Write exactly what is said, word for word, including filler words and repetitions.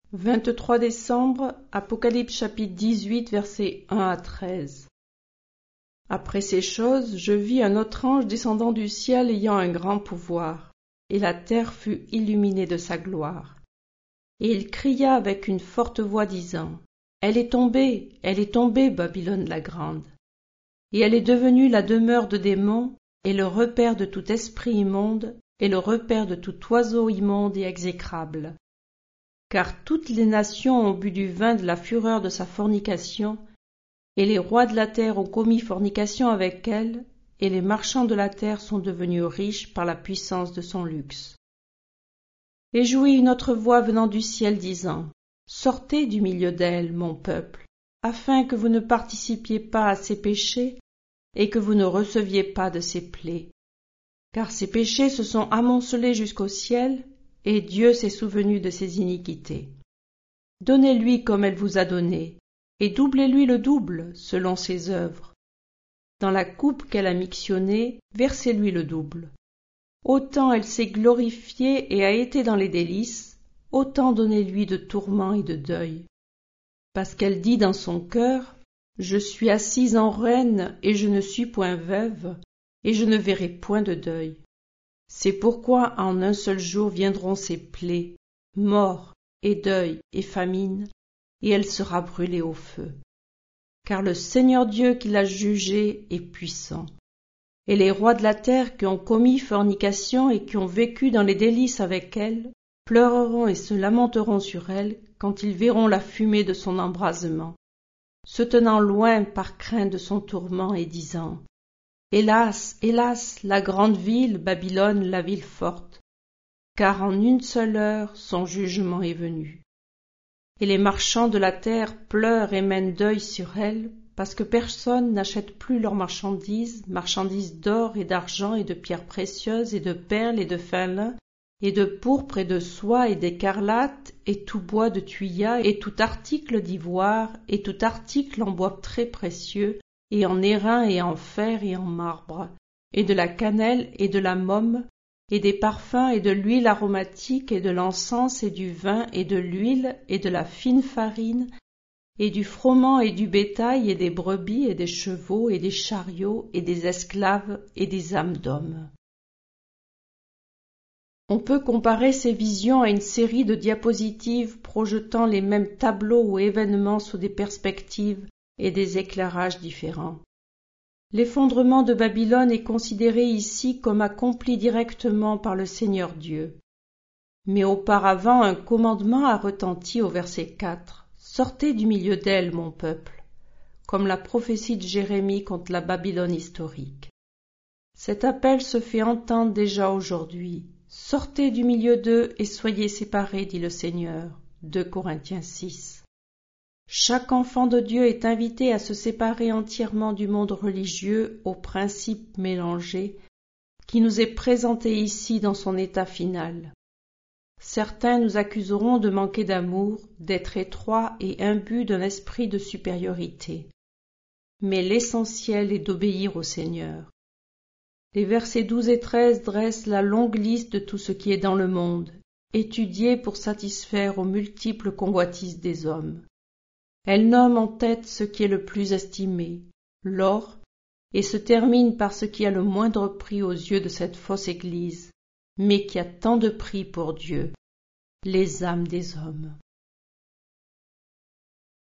vingt-trois décembre, Apocalypse chapitre dix-huit, versets un à treize. Après ces choses, je vis un autre ange descendant du ciel ayant un grand pouvoir, et la terre fut illuminée de sa gloire. Et il cria avec une forte voix disant, « Elle est tombée, elle est tombée, Babylone la grande, et elle est devenue la demeure de démons, et le repaire de tout esprit immonde, et le repaire de tout oiseau immonde et exécrable. Car toutes les nations ont bu du vin de la fureur de sa fornication, et les rois de la terre ont commis fornication avec elle, et les marchands de la terre sont devenus riches par la puissance de son luxe. Et jouit une autre voix venant du ciel disant, « Sortez du milieu d'elle, mon peuple, afin que vous ne participiez pas à ses péchés, et que vous ne receviez pas de ses plaies. Car ses péchés se sont amoncelés jusqu'au ciel, et Dieu s'est souvenu de ses iniquités. Donnez-lui comme elle vous a donné, et doublez-lui le double selon ses œuvres. Dans la coupe qu'elle a mixtionnée, versez-lui le double. Autant elle s'est glorifiée et a été dans les délices, autant donnez-lui de tourments et de deuil. Parce qu'elle dit dans son cœur, « Je suis assise en reine, et je ne suis point veuve, et je ne verrai point de deuil. » C'est pourquoi en un seul jour viendront ses plaies, mort, et deuil, et famine, et elle sera brûlée au feu. Car le Seigneur Dieu qui l'a jugée est puissant. Et les rois de la terre qui ont commis fornication et qui ont vécu dans les délices avec elle, pleureront et se lamenteront sur elle quand ils verront la fumée de son embrasement, se tenant loin par crainte de son tourment et disant, « Hélas, hélas, la grande ville, Babylone, la ville forte, car en une seule heure son jugement est venu. » Et les marchands de la terre pleurent et mènent deuil sur elle, parce que personne n'achète plus leurs marchandises, marchandises d'or et d'argent et de pierres précieuses et de perles et de fin lin, et de pourpre et de soie et d'écarlate, et tout bois de thuya, et tout article d'ivoire, et tout article en bois très précieux, et en airain et en fer et en marbre, et de la cannelle et de la môme, et des parfums et de l'huile aromatique et de l'encens et du vin et de l'huile et de la fine farine, et du froment et du bétail et des brebis et des chevaux et des chariots et des esclaves et des âmes d'hommes. On peut comparer ces visions à une série de diapositives projetant les mêmes tableaux ou événements sous des perspectives et des éclairages différents. L'effondrement de Babylone est considéré ici comme accompli directement par le Seigneur Dieu. Mais auparavant, un commandement a retenti au verset quatre. « Sortez du milieu d'elle, mon peuple », comme la prophétie de Jérémie contre la Babylone historique. Cet appel se fait entendre déjà aujourd'hui. « Sortez du milieu d'eux et soyez séparés, dit le Seigneur. » deux Corinthiens six. Chaque enfant de Dieu est invité à se séparer entièrement du monde religieux aux principes mélangés qui nous est présenté ici dans son état final. Certains nous accuseront de manquer d'amour, d'être étroits et imbus d'un esprit de supériorité. Mais l'essentiel est d'obéir au Seigneur. Les versets douze et treize dressent la longue liste de tout ce qui est dans le monde, étudié pour satisfaire aux multiples convoitises des hommes. Elle nomme en tête ce qui est le plus estimé, l'or, et se termine par ce qui a le moindre prix aux yeux de cette fausse Église, mais qui a tant de prix pour Dieu, les âmes des hommes.